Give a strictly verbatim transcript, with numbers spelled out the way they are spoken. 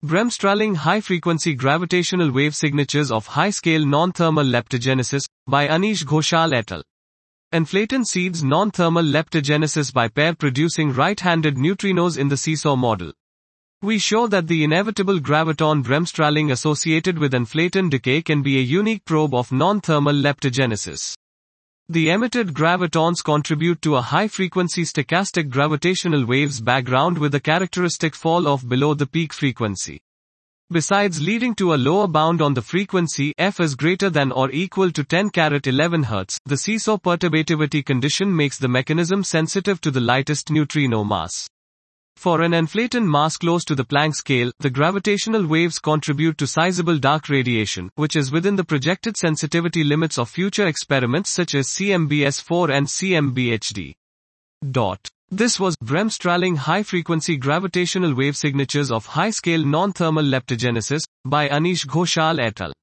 Bremsstrahlung High-Frequency Gravitational Wave Signatures of High-Scale Non-Thermal Leptogenesis, by Anish Ghoshal et al. Enflaton seeds non-thermal leptogenesis by pair-producing right-handed neutrinos in the seesaw model. We show that the inevitable graviton Bremsstrahlung associated with enflaton decay can be a unique probe of non-thermal leptogenesis. The emitted gravitons contribute to a high-frequency stochastic gravitational waves background with a characteristic fall-off below the peak frequency. Besides leading to a lower bound on the frequency f is greater than or equal to ten eleven Hz, the seesaw perturbativity condition makes the mechanism sensitive to the lightest neutrino mass. For an enflaton mass close to the Planck scale, the gravitational waves contribute to sizable dark radiation, which is within the projected sensitivity limits of future experiments such as C M B S four and C M B H D. Dot. This was Bremsstrahlung High-Frequency Gravitational Wave Signatures of High-Scale Non-Thermal Leptogenesis, by Anish Ghoshal et al.